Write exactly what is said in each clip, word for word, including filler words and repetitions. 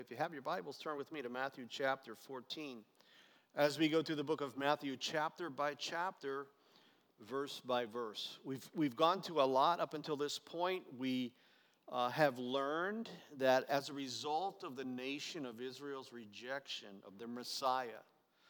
If you have your Bibles, turn with me to Matthew chapter fourteen. As we go through the book of Matthew chapter by chapter, verse by verse. We've, we've gone to a lot up until this point. We uh, have learned that as a result of the nation of Israel's rejection of their Messiah,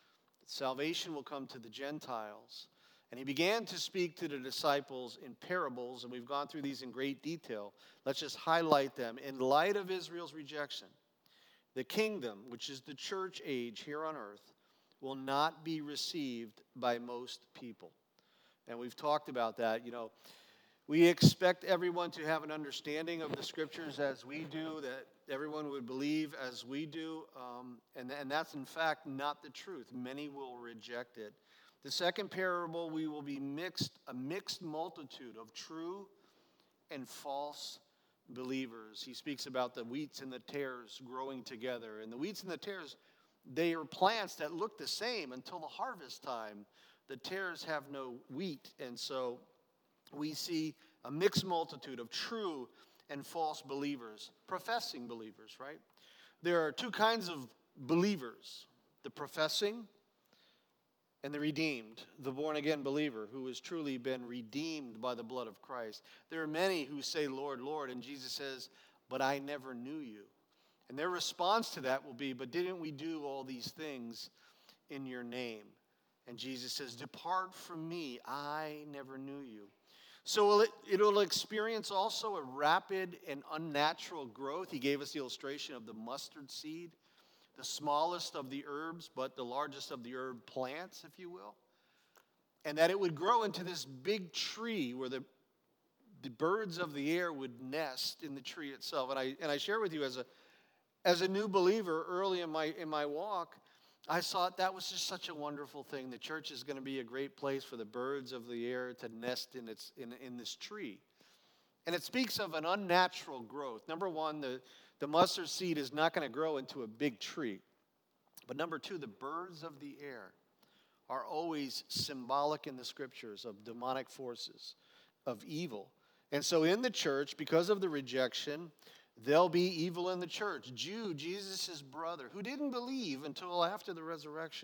salvation will come to the Gentiles. And he began to speak to the disciples in parables, and we've gone through these in great detail. Let's just highlight them. In light of Israel's rejection, the kingdom, which is the church age here on earth, will not be received by most people. And we've talked about that. You know, we expect everyone to have an understanding of the scriptures as we do, that everyone would believe as we do. Um, and, and that's, in fact, not the truth. Many will reject it. The second parable, we will be mixed, a mixed multitude of true and false believers. He speaks about the wheats and the tares growing together. And the wheats and the tares, they are plants that look the same until the harvest time. The tares have no wheat. And so we see a mixed multitude of true and false believers, professing believers, right? There are two kinds of believers, the professing and the redeemed, the born-again believer who has truly been redeemed by the blood of Christ. There are many who say, Lord, Lord, and Jesus says, but I never knew you. And their response to that will be, but didn't we do all these things in your name? And Jesus says, depart from me, I never knew you. So it'll experience also a rapid and unnatural growth. He gave us the illustration of the mustard seed, the smallest of the herbs, but the largest of the herb plants, if you will. And that it would grow into this big tree where the, the birds of the air would nest in the tree itself. And I and I share with you as a as a new believer early in my in my walk, I thought that was just such a wonderful thing. The church is going to be a great place for the birds of the air to nest in its in, in this tree. And it speaks of an unnatural growth. Number one, the The mustard seed is not going to grow into a big tree. But number two, the birds of the air are always symbolic in the scriptures of demonic forces, of evil. And so in the church, because of the rejection, there'll be evil in the church. Jude, Jesus' brother, who didn't believe until after the resurrection,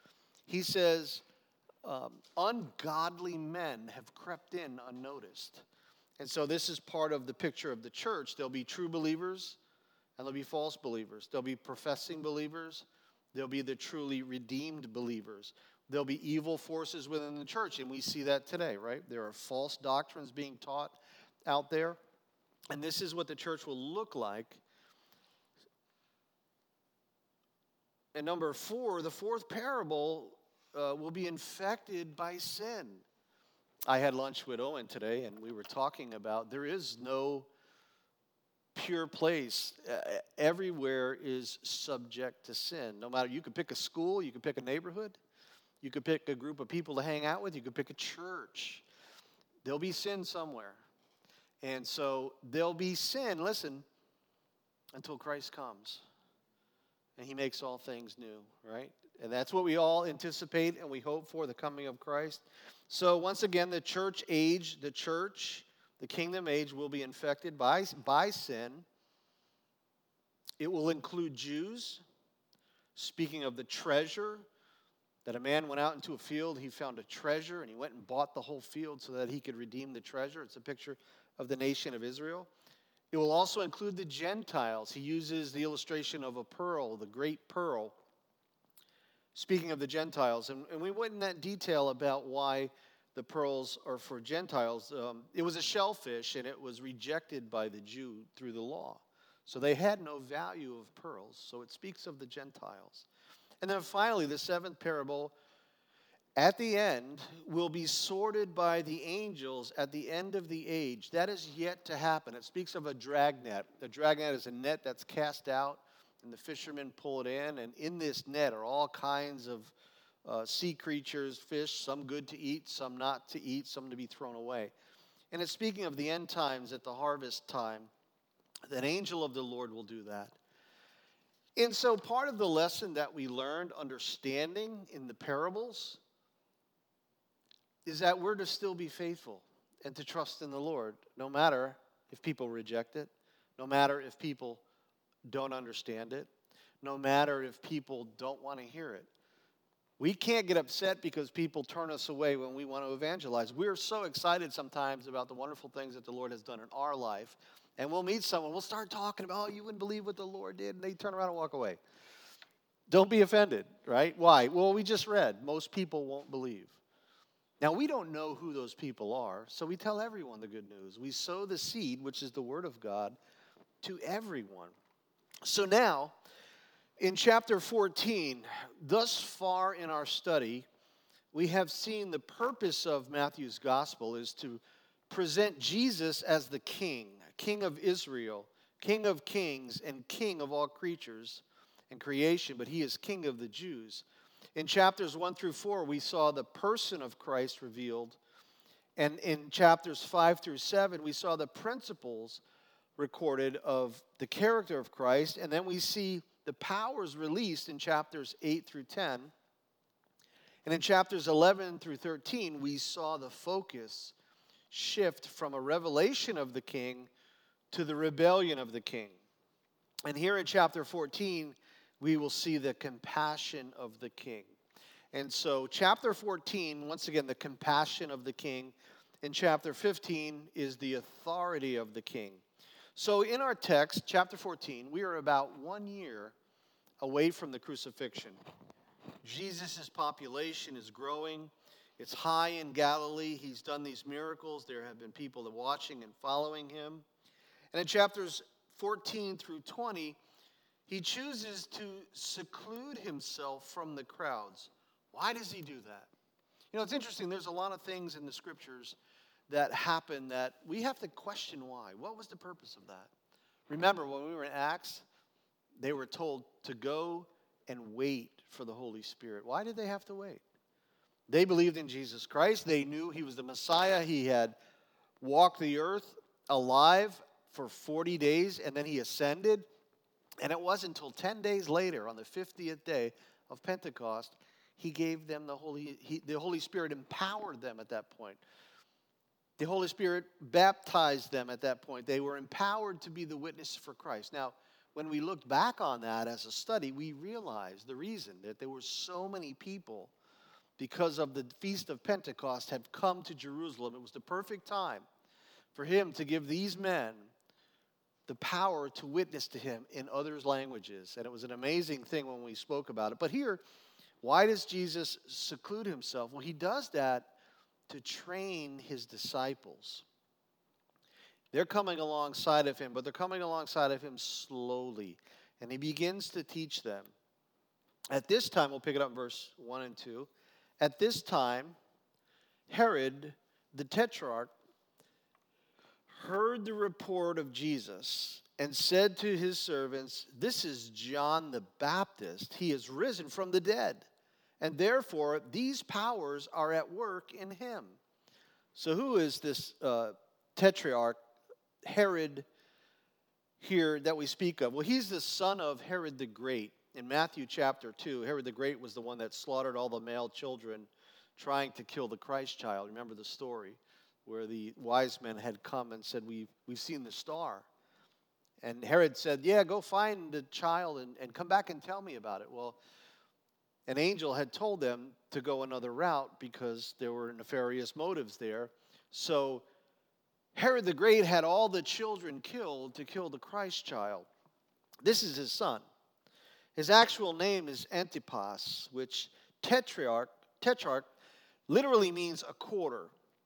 he says, um, ungodly men have crept in unnoticed. And so this is part of the picture of the church. There'll be true believers, and there'll be false believers. There'll be professing believers. There'll be the truly redeemed believers. There'll be evil forces within the church, and we see that today, right? There are false doctrines being taught out there, and this is what the church will look like. And number four, the fourth parable uh, will be infected by sin. I had lunch with Owen today, and we were talking about there is no pure place. Uh, everywhere is subject to sin. No matter, you could pick a school, you could pick a neighborhood, you could pick a group of people to hang out with, you could pick a church. There'll be sin somewhere. And so there'll be sin, listen, until Christ comes. And he makes all things new, right? And that's what we all anticipate and we hope for, the coming of Christ. So once again, the church age, the church, the kingdom age will be infected by, by sin. It will include Jews. Speaking of the treasure, that a man went out into a field, he found a treasure, and he went and bought the whole field so that he could redeem the treasure. It's a picture of the nation of Israel. It will also include the Gentiles. He uses the illustration of a pearl, the great pearl. Speaking of the Gentiles, and, and we went in that detail about why the pearls are for Gentiles. Um, it was a shellfish, and it was rejected by the Jew through the law. So they had no value of pearls. So it speaks of the Gentiles. And then finally, the seventh parable, at the end, will be sorted by the angels at the end of the age. That is yet to happen. It speaks of a dragnet. A dragnet is a net that's cast out, and the fishermen pull it in. And in this net are all kinds of Uh, sea creatures, fish, some good to eat, some not to eat, some to be thrown away. And it's speaking of the end times at the harvest time. That angel of the Lord will do that. And so part of the lesson that we learned understanding in the parables is that we're to still be faithful and to trust in the Lord, no matter if people reject it, no matter if people don't understand it, no matter if people don't want to hear it. We can't get upset because people turn us away when we want to evangelize. We're so excited sometimes about the wonderful things that the Lord has done in our life. And we'll meet someone, we'll start talking about, oh, you wouldn't believe what the Lord did, and they turn around and walk away. Don't be offended, right? Why? Well, we just read, most people won't believe. Now, we don't know who those people are, so we tell everyone the good news. We sow the seed, which is the Word of God, to everyone. So now, in chapter fourteen, thus far in our study, we have seen the purpose of Matthew's gospel is to present Jesus as the King, King of Israel, King of kings, and King of all creatures and creation, but he is King of the Jews. In chapters one through four, we saw the person of Christ revealed, and in chapters five through seven, we saw the principles recorded of the character of Christ, and then we see the powers released in chapters eight through ten. And in chapters eleven through thirteen, we saw the focus shift from a revelation of the king to the rebellion of the king. And here in chapter fourteen, we will see the compassion of the king. And so chapter fourteen, once again, the compassion of the king. In chapter fifteen is the authority of the king. So in our text, chapter fourteen, we are about one year away from the crucifixion. Jesus' population is growing. It's high in Galilee. He's done these miracles. There have been people watching and following him. And in chapters fourteen through twenty, he chooses to seclude himself from the crowds. Why does he do that? You know, it's interesting. There's a lot of things in the scriptures that happen that we have to question why. What was the purpose of that? Remember, when we were in Acts, they were told to go and wait for the Holy Spirit. Why did they have to wait? They believed in Jesus Christ. They knew he was the Messiah. He had walked the earth alive for forty days, and then he ascended. And it wasn't until ten days later, on the fiftieth day of Pentecost, he gave them the Holy, he, the Holy Spirit empowered them at that point. The Holy Spirit baptized them at that point. They were empowered to be the witness for Christ. Now, when we looked back on that as a study, we realized the reason that there were so many people because of the Feast of Pentecost had come to Jerusalem. It was the perfect time for him to give these men the power to witness to him in others' languages. And it was an amazing thing when we spoke about it. But here, why does Jesus seclude himself? Well, he does that to train his disciples. They're coming alongside of him, but they're coming alongside of him slowly. And he begins to teach them. At this time, we'll pick it up in verse one and two. At this time, Herod, the Tetrarch, heard the report of Jesus and said to his servants, "This is John the Baptist. He is risen from the dead, and therefore these powers are at work in him." So who is this uh, Tetrarch, Herod, here that we speak of? Well, he's the son of Herod the Great. In Matthew chapter two, Herod the Great was the one that slaughtered all the male children trying to kill the Christ child. Remember the story where the wise men had come and said, we've, we've seen the star. And Herod said, yeah, go find the child and, and come back and tell me about it. Well, an angel had told them to go another route because there were nefarious motives there. So Herod the Great had all the children killed to kill the Christ child. This is his son. His actual name is Antipas, which tetrarch, tetrarch literally means a quarter.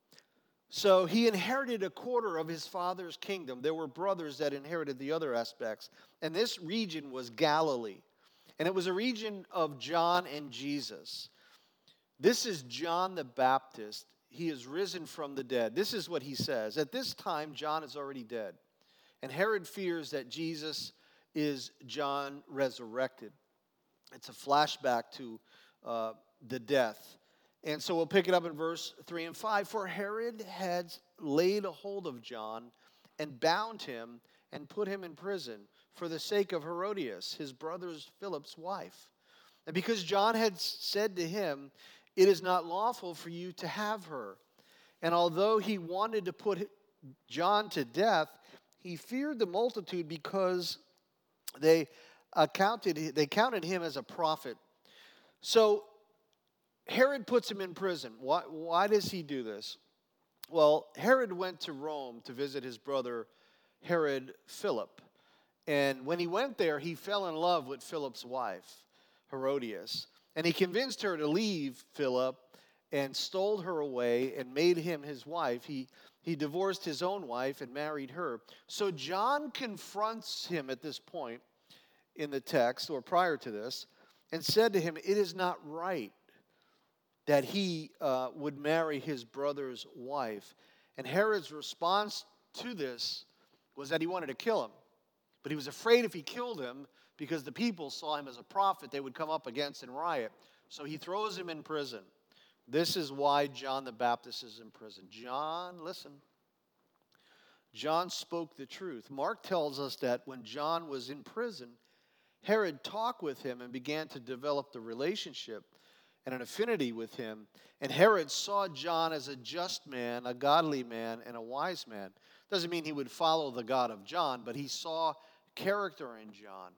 So he inherited a quarter of his father's kingdom. There were brothers that inherited the other aspects. And this region was Galilee. And it was a region of John and Jesus. This is John the Baptist. He is risen from the dead. This is what he says. At this time, John is already dead. And Herod fears that Jesus is John resurrected. It's a flashback to uh, the death. And so we'll pick it up in verse three and five. For Herod had laid a hold of John and bound him and put him in prison for the sake of Herodias, his brother Philip's wife. And because John had said to him, "It is not lawful for you to have her." And although he wanted to put John to death, he feared the multitude because They accounted, they counted him as a prophet. So Herod puts him in prison. Why, why does he do this? Well, Herod went to Rome to visit his brother Herod Philip. And when he went there, he fell in love with Philip's wife, Herodias. And he convinced her to leave Philip and stole her away and made him his wife. He, he divorced his own wife and married her. So John confronts him at this point in the text, or prior to this, and said to him, it is not right that he uh, would marry his brother's wife. And Herod's response to this was that he wanted to kill him. But he was afraid if he killed him, because the people saw him as a prophet, they would come up against and riot. So he throws him in prison. This is why John the Baptist is in prison. John, listen. John spoke the truth. Mark tells us that when John was in prison, Herod talked with him and began to develop the relationship and an affinity with him. And Herod saw John as a just man, a godly man, and a wise man. Doesn't mean he would follow the God of John, but he saw character in John.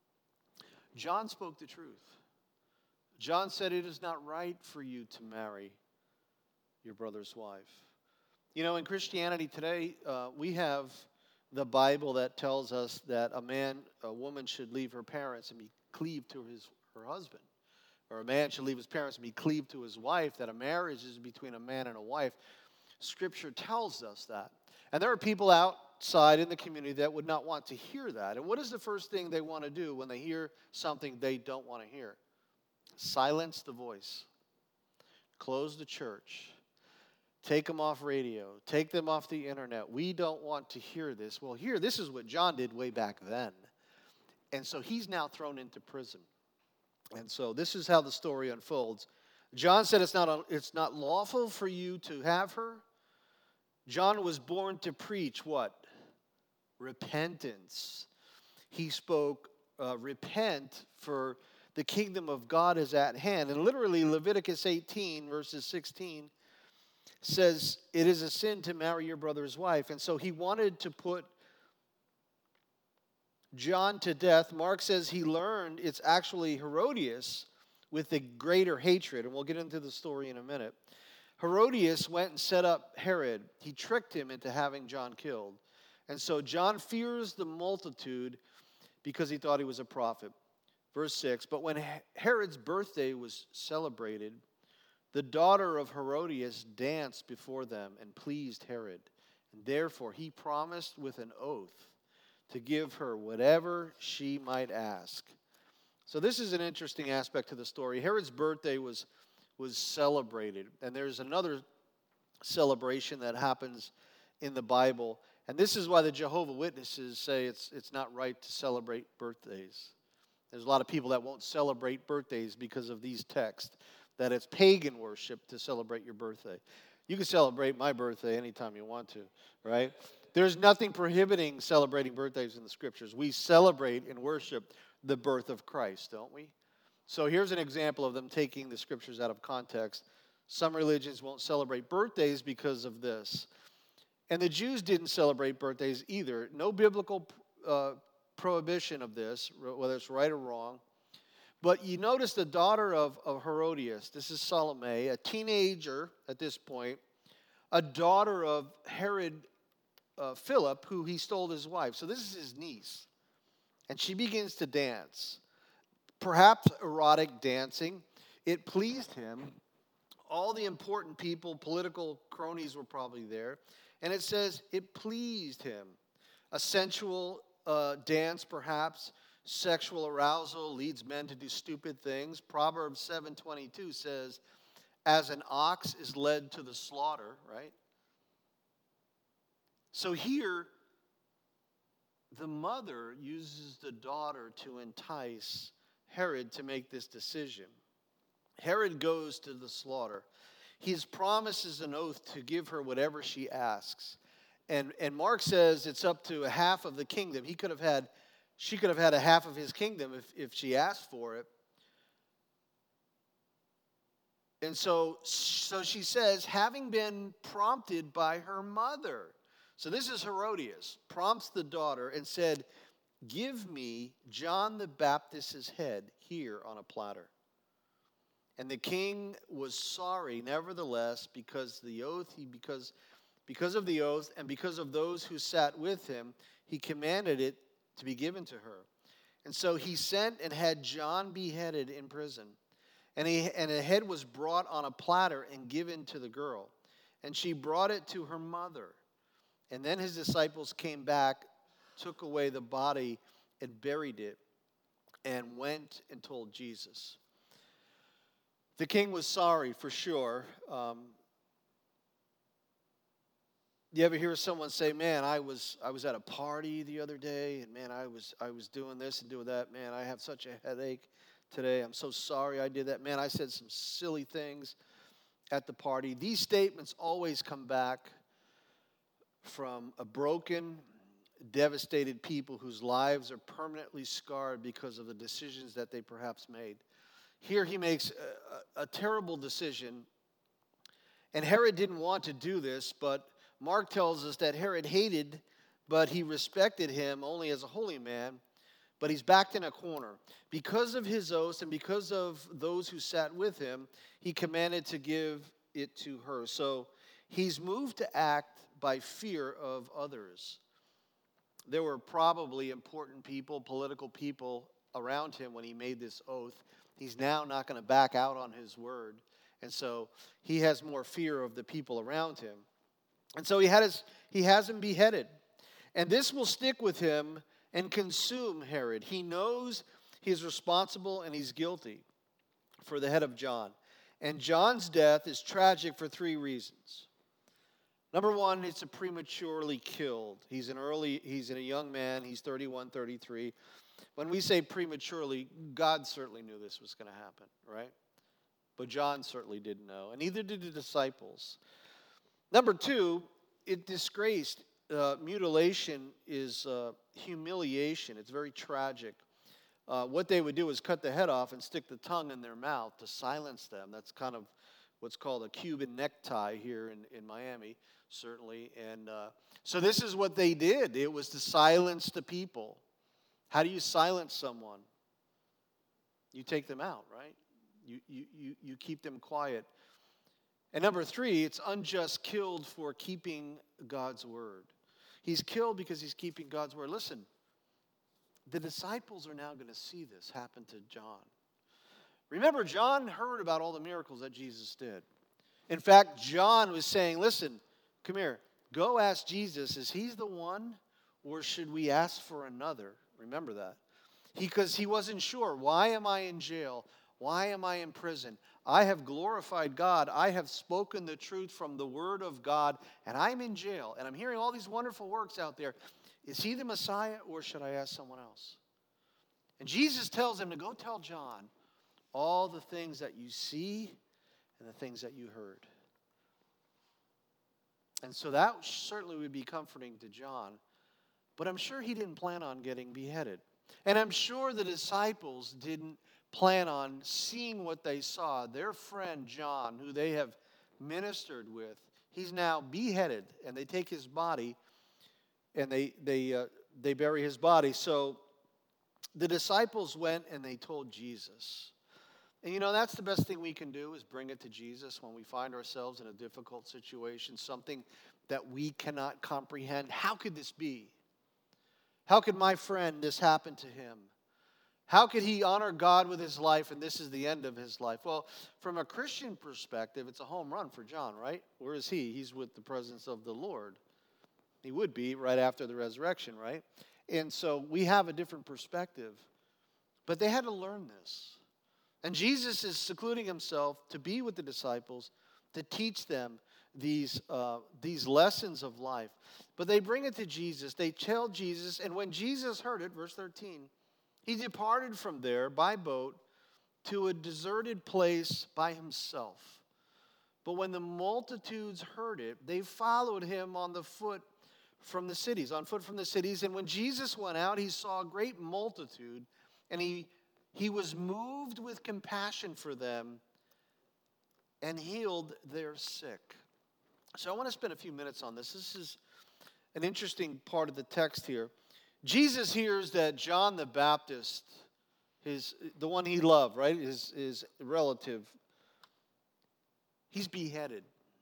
John spoke the truth. John said, it is not right for you to marry your brother's wife. You know, in Christianity today, uh, we have the Bible that tells us that a man, a woman should leave her parents and be cleaved to his her husband. Or a man should leave his parents and be cleaved to his wife, that a marriage is between a man and a wife. Scripture tells us that. And there are people outside in the community that would not want to hear that. And what is the first thing they want to do when they hear something they don't want to hear? Silence the voice. Close the church. Take them off radio. Take them off the internet. We don't want to hear this. Well, here, this is what John did way back then. And so he's now thrown into prison. And so this is how the story unfolds. John said it's not, it's not lawful for you to have her. John was born to preach what? Repentance. He spoke, uh, repent, for the kingdom of God is at hand. And literally Leviticus eighteen, verses sixteen, says it is a sin to marry your brother's wife. And so he wanted to put John to death. Mark says he learned it's actually Herodias with the greater hatred. And we'll get into the story in a minute. Herodias went and set up Herod. He tricked him into having John killed. And so John fears the multitude because he thought he was a prophet. Verse six, but when Herod's birthday was celebrated, the daughter of Herodias danced before them and pleased Herod. And therefore he promised with an oath to give her whatever she might ask. So this is an interesting aspect to the story. Herod's birthday was, was celebrated. And there's another celebration that happens in the Bible. And this is why the Jehovah's Witnesses say it's, it's not right to celebrate birthdays. There's a lot of people that won't celebrate birthdays because of these texts, that it's pagan worship to celebrate your birthday. You can celebrate my birthday anytime you want to, right? There's nothing prohibiting celebrating birthdays in the Scriptures. We celebrate and worship the birth of Christ, don't we? So here's an example of them taking the Scriptures out of context. Some religions won't celebrate birthdays because of this. And the Jews didn't celebrate birthdays either. No biblical uh, prohibition of this, whether it's right or wrong. But you notice the daughter of, of Herodias, this is Salome, a teenager at this point, a daughter of Herod uh, Philip, who he stole his wife. So this is his niece. And she begins to dance, perhaps erotic dancing. It pleased him. All the important people, political cronies were probably there. And it says it pleased him. A sensual uh, dance, perhaps. Sexual arousal leads men to do stupid things. Proverbs seven twenty-two says, as an ox is led to the slaughter, right? So here, the mother uses the daughter to entice Herod to make this decision. Herod goes to the slaughter. His promises an oath to give her whatever she asks. And, and Mark says it's up to a half of the kingdom. He could have had, she could have had a half of his kingdom if, if she asked for it. And so, so she says, having been prompted by her mother. So this is Herodias, prompts the daughter and said, give me John the Baptist's head here on a platter. And the king was sorry, nevertheless, because the oath he because because of the oath and because of those who sat with him, he commanded it to be given to her. And so he sent and had John beheaded in prison. And he and a head was brought on a platter and given to the girl. And she brought it to her mother. And then his disciples came back, took away the body and buried it, and went and told Jesus. The king was sorry, for sure. Um, you ever hear someone say, man, I was I was at a party the other day, and man, I was I was doing this and doing that. Man, I have such a headache today. I'm so sorry I did that. Man, I said some silly things at the party. These statements always come back from a broken, devastated people whose lives are permanently scarred because of the decisions that they perhaps made. Here he makes a, a, a terrible decision, and Herod didn't want to do this, but Mark tells us that Herod hated, but he respected him only as a holy man, but he's backed in a corner. Because of his oaths and because of those who sat with him, he commanded to give it to her. So he's moved to act by fear of others. There were probably important people, political people around him when he made this oath. He's now not going to back out on his word. And so he has more fear of the people around him. And so he had his, he has him beheaded. And this will stick with him and consume Herod. He knows he's responsible and he's guilty for the head of John. And John's death is tragic for three reasons. Number one, it's a prematurely killed. He's an early, he's a young man. He's thirty-one, thirty-three. When we say prematurely, God certainly knew this was going to happen, right? But John certainly didn't know, and neither did the disciples. Number two, it disgraced. Uh, mutilation is uh, humiliation. It's very tragic. Uh, what they would do is cut the head off and stick the tongue in their mouth to silence them. That's kind of what's called a Cuban necktie here in, in Miami, certainly. And uh, so this is what they did. It was to silence the people. How do you silence someone? You take them out, right? You, you, you, you keep them quiet. And number three, it's unjust killed for keeping God's word. He's killed because he's keeping God's word. Listen, the disciples are now going to see this happen to John. Remember, John heard about all the miracles that Jesus did. In fact, John was saying, listen, come here, go ask Jesus, is he the one or should we ask for another? Remember that. Because he, he wasn't sure. Why am I in jail? Why am I in prison? I have glorified God. I have spoken the truth from the word of God, and I'm in jail. And I'm hearing all these wonderful works out there. Is he the Messiah, or should I ask someone else? And Jesus tells him to go tell John all the things that you see and the things that you heard. And so that certainly would be comforting to John. But I'm sure he didn't plan on getting beheaded. And I'm sure the disciples didn't plan on seeing what they saw. Their friend John, who they have ministered with, he's now beheaded, and they take his body and they they uh, they bury his body. So the disciples went and they told Jesus. And you know, that's the best thing we can do, is bring it to Jesus when we find ourselves in a difficult situation, something that we cannot comprehend. How could this be? How could my friend, this happen to him? How could he honor God with his life and this is the end of his life? Well, from a Christian perspective, it's a home run for John, right? Where is he? He's with the presence of the Lord. He would be right after the resurrection, right? And so we have a different perspective. But they had to learn this. And Jesus is secluding himself to be with the disciples, to teach them these, uh, these lessons of life. But they bring it to Jesus. They tell Jesus, and when Jesus heard it, verse thirteen, he departed from there by boat to a deserted place by himself. But when the multitudes heard it, they followed him on the foot from the cities, on foot from the cities. And when Jesus went out, he saw a great multitude, and he, he was moved with compassion for them and healed their sick. So I want to spend a few minutes on this. This is an interesting part of the text here. Jesus hears that John the Baptist, his, the one he loved, right, his, his relative, he's beheaded.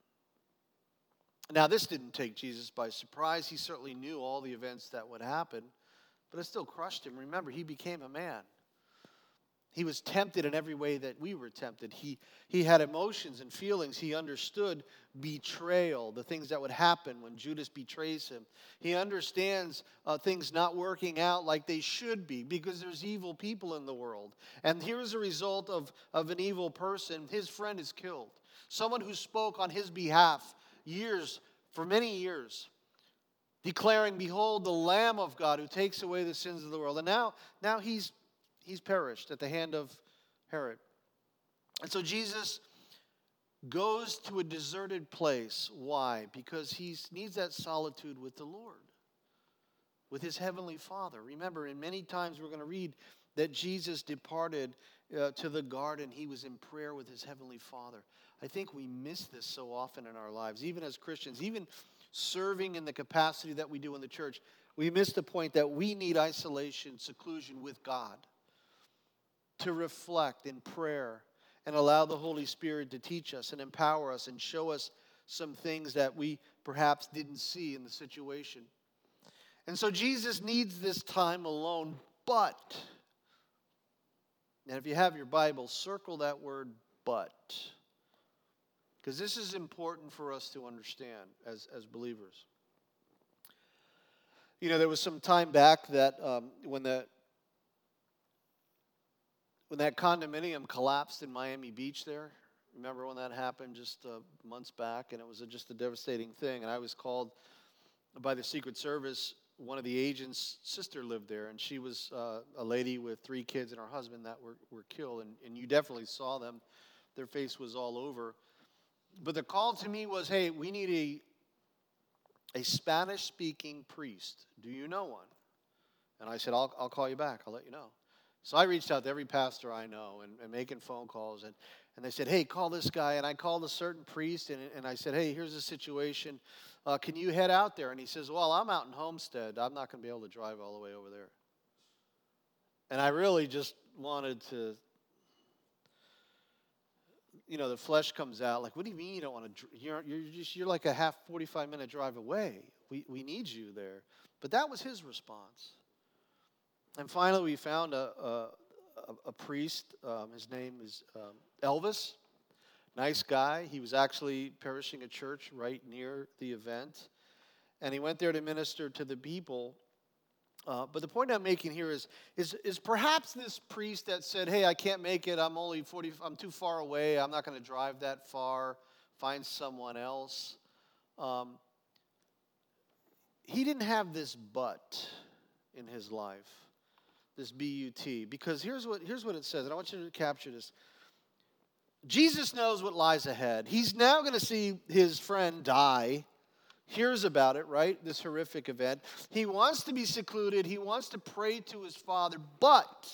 Now, this didn't take Jesus by surprise. He certainly knew all the events that would happen, but it still crushed him. Remember, he became a man. He was tempted in every way that we were tempted. He, he had emotions and feelings. He understood betrayal, the things that would happen when Judas betrays him. He understands uh, things not working out like they should be because there's evil people in the world. And here's a result of, of an evil person. His friend is killed. Someone who spoke on his behalf years, for many years, declaring, "Behold, the Lamb of God who takes away the sins of the world." And now, now he's He's perished at the hand of Herod. And so Jesus goes to a deserted place. Why? Because he needs that solitude with the Lord, with his heavenly Father. Remember, in many times we're going to read that Jesus departed uh, to the garden. He was in prayer with his heavenly Father. I think we miss this so often in our lives, even as Christians, even serving in the capacity that we do in the church. We miss the point that we need isolation, seclusion with God, to reflect in prayer and allow the Holy Spirit to teach us and empower us and show us some things that we perhaps didn't see in the situation. And so Jesus needs this time alone, but, and if you have your Bible, circle that word "but," because this is important for us to understand as, as believers. You know, there was some time back that um, when the When that condominium collapsed in Miami Beach there, remember when that happened just uh, months back, and it was a, just a devastating thing. And I was called by the Secret Service. One of the agents' sister lived there, and she was uh, a lady with three kids and her husband that were, were killed. And, and you definitely saw them. Their face was all over. But the call to me was, "Hey, we need a, a Spanish-speaking priest. Do you know one?" And I said, I'll, I'll call you back. I'll let you know. So I reached out to every pastor I know and, and making phone calls. And, and they said, "Hey, call this guy." And I called a certain priest, and, and I said, "Hey, here's the situation. Uh, can you head out there?" And he says, "Well, I'm out in Homestead. I'm not going to be able to drive all the way over there." And I really just wanted to, you know, the flesh comes out. Like, what do you mean you don't want to? You're, you're, just, you're like a half, forty-five minute drive away. We, we need you there. But that was his response. And finally, we found a, a, a priest. Um, his name is um, Elvis. Nice guy. He was actually perishing a church right near the event. And he went there to minister to the people. Uh, but the point I'm making here is, is, is perhaps this priest that said, "Hey, I can't make it. I'm only forty, I'm too far away. I'm not going to drive that far. Find someone else." Um, he didn't have this "but" in his life. This B U T, because here's what here's what it says, and I want you to capture this. Jesus knows what lies ahead. He's now going to see his friend die, hears about it, right? This horrific event. He wants to be secluded. He wants to pray to his Father, but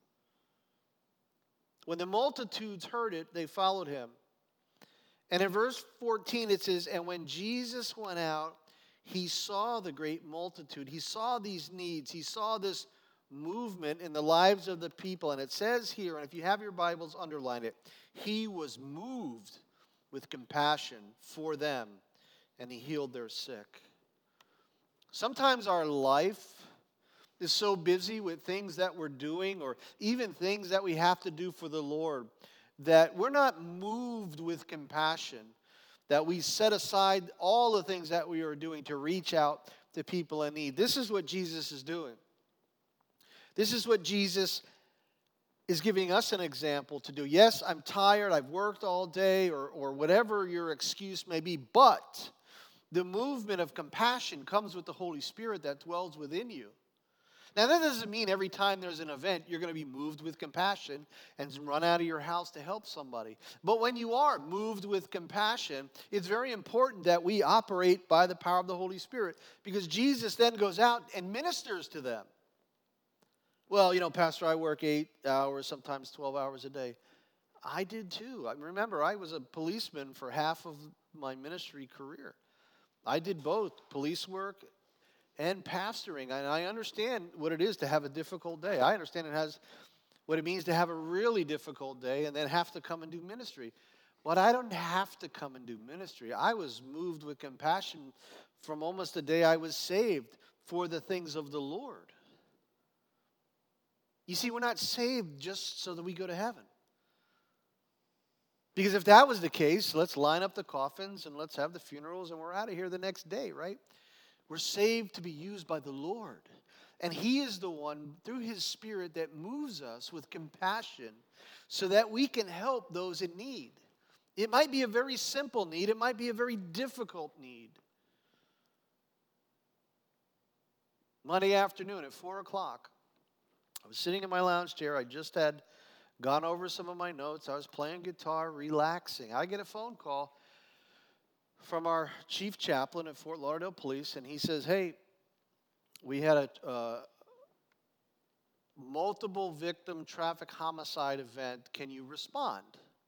when the multitudes heard it, they followed him. And in verse fourteen it says, "And when Jesus went out, he saw the great multitude." He saw these needs. He saw this movement in the lives of the people. And it says here, and if you have your Bibles, underline it, he was moved with compassion for them, and he healed their sick. Sometimes our life is so busy with things that we're doing, or even things that we have to do for the Lord, that we're not moved with compassion, that we set aside all the things that we are doing to reach out to people in need. This is what Jesus is doing. This is what Jesus is giving us an example to do. Yes, I'm tired, I've worked all day, or, or whatever your excuse may be, but the movement of compassion comes with the Holy Spirit that dwells within you. Now, that doesn't mean every time there's an event, you're going to be moved with compassion and run out of your house to help somebody. But when you are moved with compassion, it's very important that we operate by the power of the Holy Spirit, because Jesus then goes out and ministers to them. Well, you know, Pastor, I work eight hours, sometimes twelve hours a day. I did too. I remember I was a policeman for half of my ministry career. I did both police work and pastoring. And I understand what it is to have a difficult day. I understand it has what it means to have a really difficult day and then have to come and do ministry. But I don't have to come and do ministry. I was moved with compassion from almost the day I was saved for the things of the Lord. You see, we're not saved just so that we go to heaven. Because if that was the case, let's line up the coffins and let's have the funerals and we're out of here the next day, right? We're saved to be used by the Lord. And He is the one, through His Spirit, that moves us with compassion so that we can help those in need. It might be a very simple need. It might be a very difficult need. Monday afternoon at four o'clock, I was sitting in my lounge chair. I just had gone over some of my notes. I was playing guitar, relaxing. I get a phone call from our chief chaplain at Fort Lauderdale Police, and he says, hey, we had a uh, multiple victim traffic homicide event. Can you respond?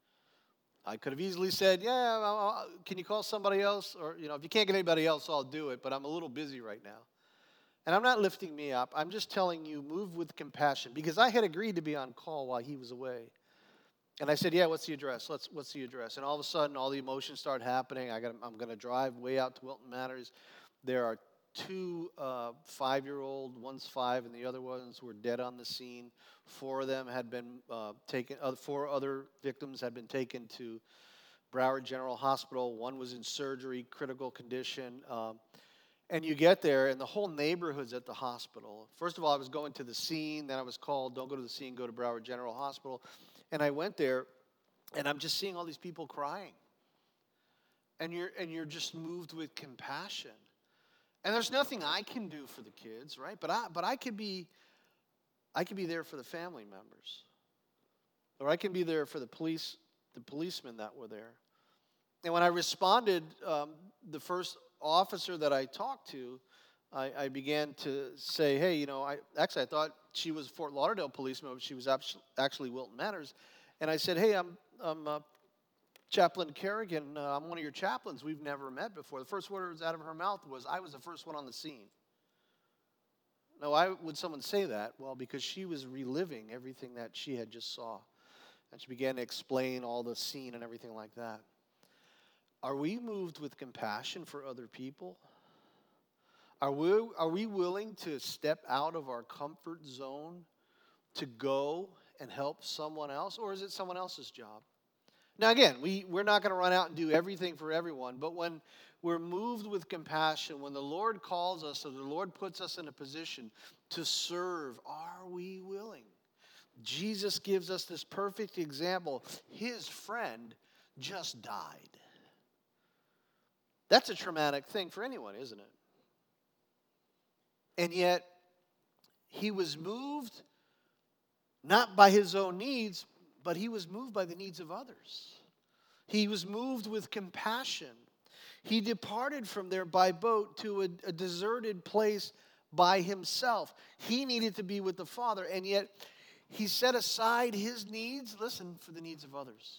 I could have easily said, yeah, I'll, can you call somebody else? Or, you know, if you can't get anybody else, I'll do it, but I'm a little busy right now. And I'm not lifting me up. I'm just telling you, move with compassion. Because I had agreed to be on call while he was away. And I said, yeah, what's the address? Let's, what's the address? And all of a sudden, all the emotions start happening. I got, I'm going to drive way out to Wilton Manors. There are two uh, five-year-old, one's five, and the other ones were dead on the scene. Four of them had been uh, taken, uh, four other victims had been taken to Broward General Hospital. One was in surgery, critical condition. Um, and you get there, and the whole neighborhood's at the hospital. First of all, I was going to the scene. Then I was called, don't go to the scene, go to Broward General Hospital. And I went there, and I'm just seeing all these people crying. And you're, and you're just moved with compassion. And there's nothing I can do for the kids, right? But I, but I could be, I could be there for the family members, or I can be there for the police, the policemen that were there. And when I responded, um, the first officer that I talked to, I, I began to say, "Hey, you know, I actually I thought she was a Fort Lauderdale policeman, but she was actually Wilton Manors." And I said, "Hey, I'm, I'm uh, Chaplain Kerrigan, uh, I'm one of your chaplains. We've never met before." The first words out of her mouth was, "I was the first one on the scene." Now, why would someone say that? Well, because she was reliving everything that she had just saw. And she began to explain all the scene and everything like that. Are we moved with compassion for other people? Are we, are we willing to step out of our comfort zone to go and help someone else? Or is it someone else's job? Now, again, we, we're not going to run out and do everything for everyone, but when we're moved with compassion, when the Lord calls us or the Lord puts us in a position to serve, are we willing? Jesus gives us this perfect example. His friend just died. That's a traumatic thing for anyone, isn't it? And yet, he was moved not by his own needs, but he was moved by the needs of others. He was moved with compassion. He departed from there by boat to a, a deserted place by himself. He needed to be with the Father, and yet he set aside his needs, listen, for the needs of others.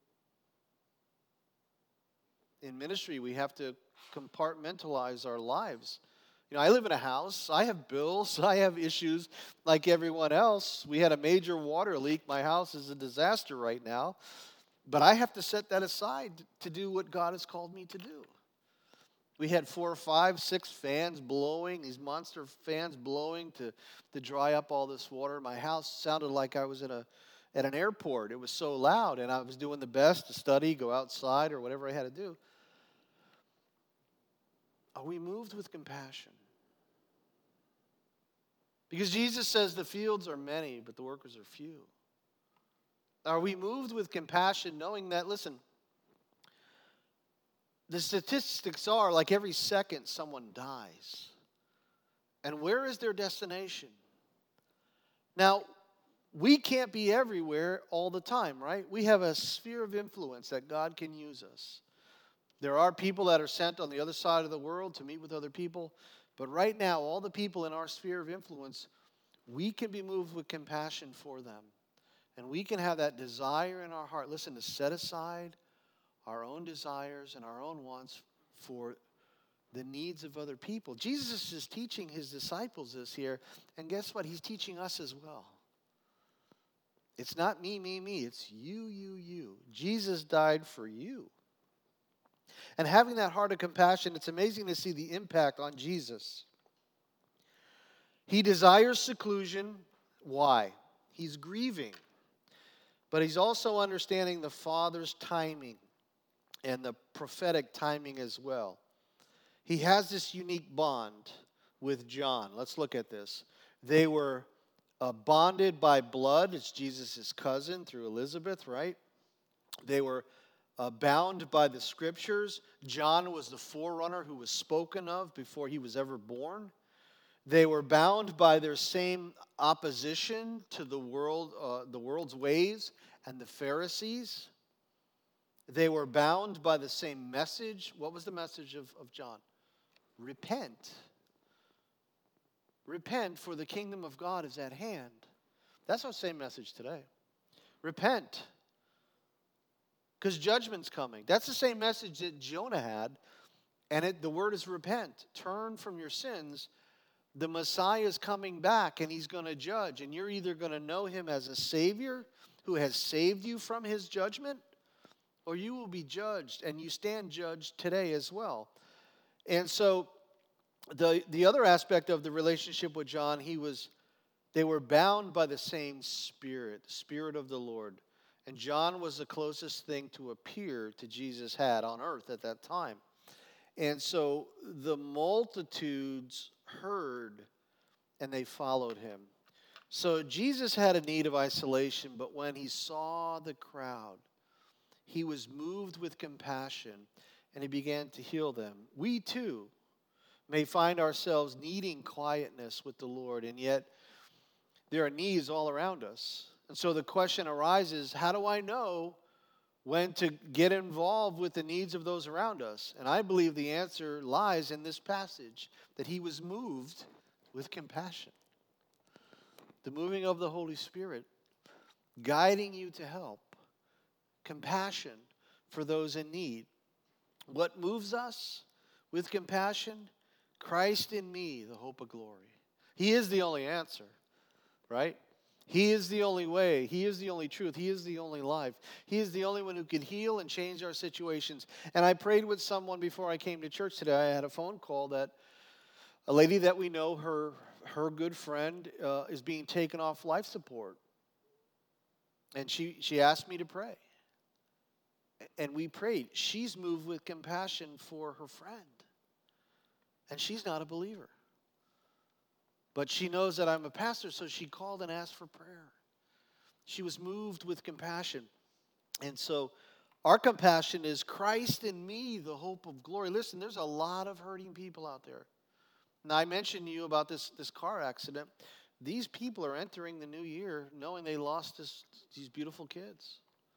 In ministry, we have to compartmentalize our lives. You know, I live in a house. I have bills. I have issues like everyone else. We had a major water leak. My house is a disaster right now. But I have to set that aside to do what God has called me to do. We had four or five, six fans blowing, these monster fans blowing to, to dry up all this water. My house sounded like I was in a at an airport. It was so loud, and I was doing the best to study, go outside, or whatever I had to do. Are we moved with compassion? Because Jesus says the fields are many, but the workers are few. Are we moved with compassion knowing that, listen, the statistics are like every second someone dies. And where is their destination? Now, we can't be everywhere all the time, right? We have a sphere of influence that God can use us. There are people that are sent on the other side of the world to meet with other people. But right now, all the people in our sphere of influence, we can be moved with compassion for them. And we can have that desire in our heart, listen, to set aside our own desires and our own wants for the needs of other people. Jesus is teaching his disciples this here, and guess what? He's teaching us as well. It's not me, me, me. It's you, you, you. Jesus died for you. And having that heart of compassion, it's amazing to see the impact on Jesus. He desires seclusion. Why? He's grieving. But he's also understanding the Father's timing and the prophetic timing as well. He has this unique bond with John. Let's look at this. They were uh, bonded by blood. It's Jesus' cousin through Elizabeth, right? They were uh, bound by the Scriptures. John was the forerunner who was spoken of before he was ever born. They were bound by their same opposition to the world, uh, the world's ways and the Pharisees. They were bound by the same message. What was the message of, of John? Repent. Repent, for the kingdom of God is at hand. That's our same message today. Repent, because judgment's coming. That's the same message that Jonah had, and it, the word is repent. Turn from your sins. The Messiah is coming back, and he's going to judge. And you're either going to know him as a Savior who has saved you from his judgment, or you will be judged, and you stand judged today as well. And so the, the other aspect of the relationship with John, he was, they were bound by the same Spirit, the Spirit of the Lord. And John was the closest thing to appear to Jesus had on earth at that time. And so the multitudes heard and they followed him. So Jesus had a need of isolation, but when he saw the crowd, he was moved with compassion and he began to heal them. We too may find ourselves needing quietness with the Lord, and yet there are needs all around us. And so the question arises, how do I know when to get involved with the needs of those around us? And I believe the answer lies in this passage, that he was moved with compassion. The moving of the Holy Spirit, guiding you to help. Compassion for those in need. What moves us with compassion? Christ in me, the hope of glory. He is the only answer, right? He is the only way. He is the only truth. He is the only life. He is the only one who can heal and change our situations. And I prayed with someone before I came to church today. I had a phone call that a lady that we know, her, her good friend, uh, is being taken off life support. And she, she asked me to pray. And we prayed. She's moved with compassion for her friend. And she's not a believer. But she knows that I'm a pastor, so she called and asked for prayer. She was moved with compassion. And so our compassion is Christ in me, the hope of glory. Listen, there's a lot of hurting people out there. Now, I mentioned to you about this, this car accident. These people are entering the new year knowing they lost this, these beautiful kids.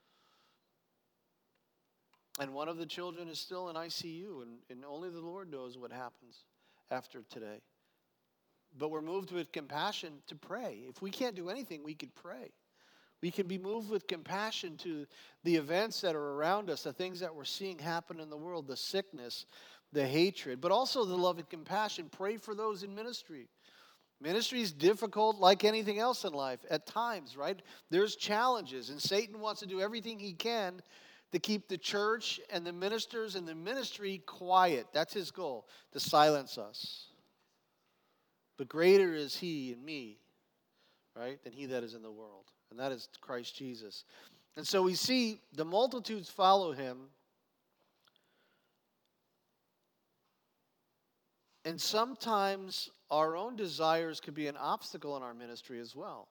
And one of the children is still in I C U, and, and only the Lord knows what happens after today. But we're moved with compassion to pray. If we can't do anything, we could pray. We can be moved with compassion to the events that are around us, the things that we're seeing happen in the world, the sickness, the hatred, but also the love and compassion. Pray for those in ministry. Ministry is difficult like anything else in life at times, right? There's challenges, and Satan wants to do everything he can to keep the church and the ministers and the ministry quiet. That's his goal, to silence us. But greater is he in me, right, than he that is in the world. And that is Christ Jesus. And so we see the multitudes follow him. And sometimes our own desires could be an obstacle in our ministry as well.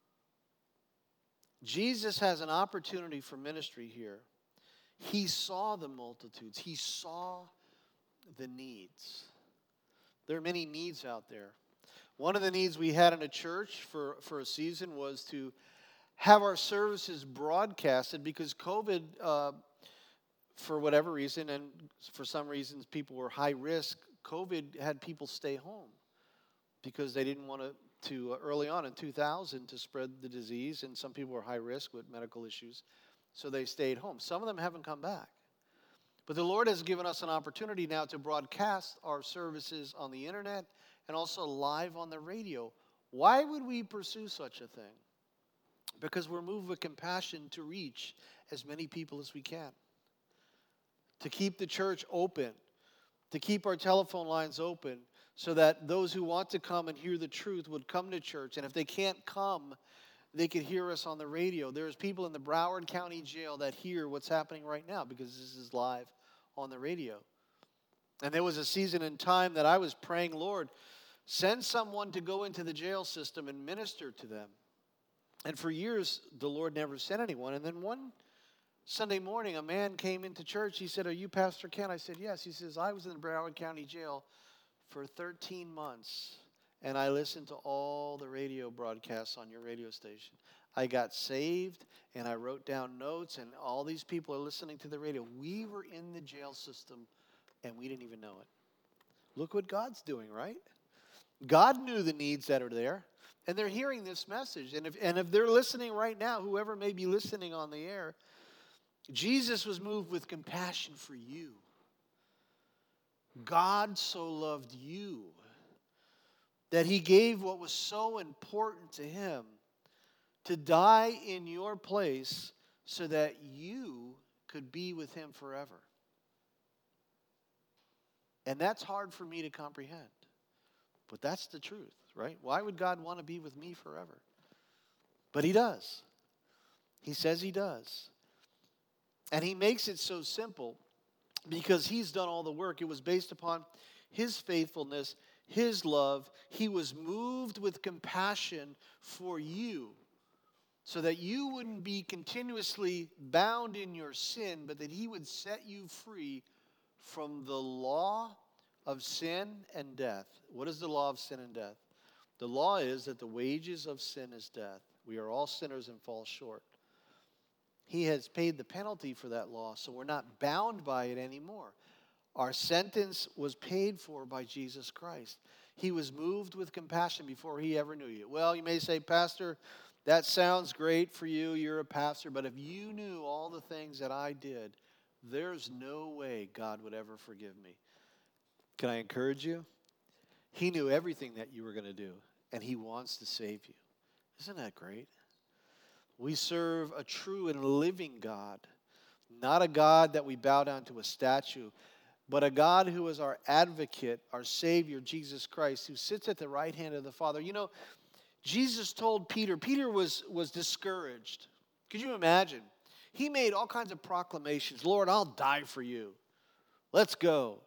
Jesus has an opportunity for ministry here. He saw the multitudes. He saw the needs. There are many needs out there. One of the needs we had in a church for, for a season was to have our services broadcasted because COVID, uh, for whatever reason, and for some reasons people were high risk, COVID had people stay home because they didn't want to, to uh, early on in two thousand, to spread the disease, and some people were high risk with medical issues, so they stayed home. Some of them haven't come back. But the Lord has given us an opportunity now to broadcast our services on the internet and also live on the radio. Why would we pursue such a thing? Because we're moved with compassion to reach as many people as we can. To keep the church open, to keep our telephone lines open, so that those who want to come and hear the truth would come to church. And if they can't come, they could hear us on the radio. There's people in the Broward County Jail that hear what's happening right now because this is live on the radio. And there was a season in time that I was praying, Lord, send someone to go into the jail system and minister to them. And for years, the Lord never sent anyone. And then one Sunday morning, a man came into church. He said, are you Pastor Ken? I said, yes. He says, I was in the Broward County Jail for thirteen months. And I listened to all the radio broadcasts on your radio station. I got saved, and I wrote down notes, and all these people are listening to the radio. We were in the jail system, and we didn't even know it. Look what God's doing, right? God knew the needs that are there, and they're hearing this message. And if, and if they're listening right now, whoever may be listening on the air, Jesus was moved with compassion for you. God so loved you that he gave what was so important to him to die in your place so that you could be with him forever. And that's hard for me to comprehend. But that's the truth, right? Why would God want to be with me forever? But he does. He says he does. And he makes it so simple because he's done all the work. It was based upon his faithfulness, his love. He was moved with compassion for you so that you wouldn't be continuously bound in your sin, but that he would set you free from the law of sin and death. What is the law of sin and death? The law is that the wages of sin is death. We are all sinners and fall short. He has paid the penalty for that law, so we're not bound by it anymore. Our sentence was paid for by Jesus Christ. He was moved with compassion before he ever knew you. Well, you may say, Pastor, that sounds great for you. You're a pastor. But if you knew all the things that I did, there's no way God would ever forgive me. Can I encourage you? He knew everything that you were going to do, and he wants to save you. Isn't that great? We serve a true and living God, not a God that we bow down to a statue, but a God who is our advocate, our Savior, Jesus Christ, who sits at the right hand of the Father. You know, Jesus told Peter, Peter was, was discouraged. Could you imagine? He made all kinds of proclamations. Lord, I'll die for you. Let's go.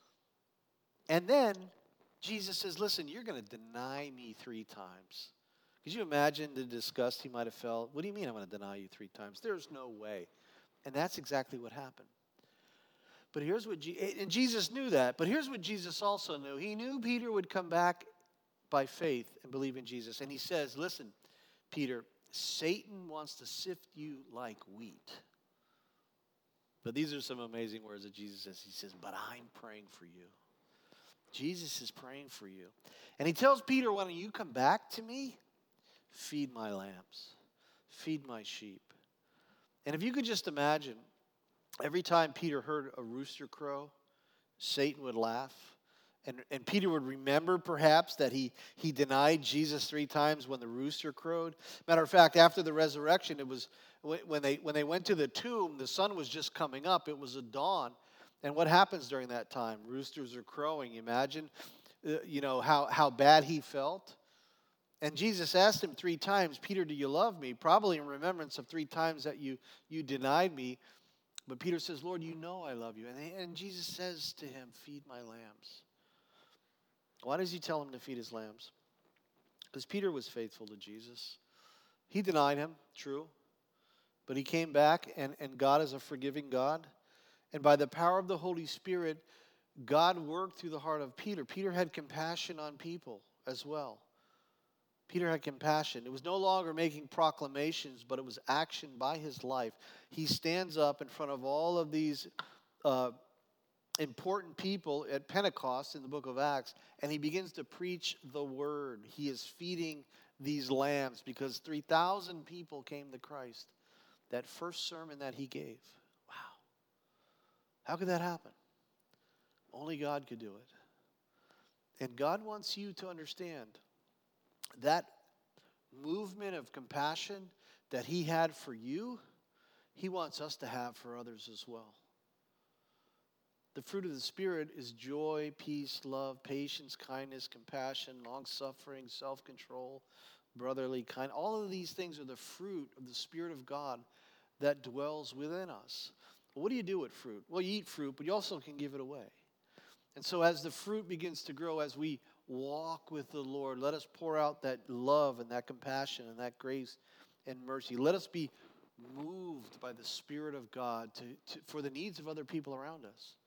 And then Jesus says, listen, you're going to deny me three times. Could you imagine the disgust he might have felt? What do you mean I'm going to deny you three times? There's no way. And that's exactly what happened. But here's what, Je- and Jesus knew that, but here's what Jesus also knew. He knew Peter would come back by faith and believe in Jesus. And he says, listen, Peter, Satan wants to sift you like wheat. But these are some amazing words that Jesus says. He says, but I'm praying for you. Jesus is praying for you. And he tells Peter, why don't you come back to me? Feed my lambs. Feed my sheep. And if you could just imagine, every time Peter heard a rooster crow, Satan would laugh. And, and Peter would remember perhaps that he, he denied Jesus three times when the rooster crowed. Matter of fact, after the resurrection, it was when they, when they went to the tomb, the sun was just coming up. It was a dawn. And what happens during that time? Roosters are crowing. Imagine, uh, you know, how, how bad he felt. And Jesus asked him three times, Peter, do you love me? Probably in remembrance of three times that you, you denied me. But Peter says, Lord, you know I love you. And, and Jesus says to him, feed my lambs. Why does he tell him to feed his lambs? Because Peter was faithful to Jesus. He denied him, true. But he came back, and, and God is a forgiving God. And by the power of the Holy Spirit, God worked through the heart of Peter. Peter had compassion on people as well. Peter had compassion. It was no longer making proclamations, but it was action by his life. He stands up in front of all of these uh, important people at Pentecost in the book of Acts, and he begins to preach the word. He is feeding these lambs because three thousand people came to Christ. That first sermon that he gave. Wow. How could that happen? Only God could do it. And God wants you to understand that movement of compassion that he had for you, he wants us to have for others as well. The fruit of the Spirit is joy, peace, love, patience, kindness, compassion, long-suffering, self-control, brotherly kind. All of these things are the fruit of the Spirit of God that dwells within us. What do you do with fruit? Well, you eat fruit, but you also can give it away. And so as the fruit begins to grow, as we walk with the Lord, let us pour out that love and that compassion and that grace and mercy. Let us be moved by the Spirit of God to, to, for the needs of other people around us.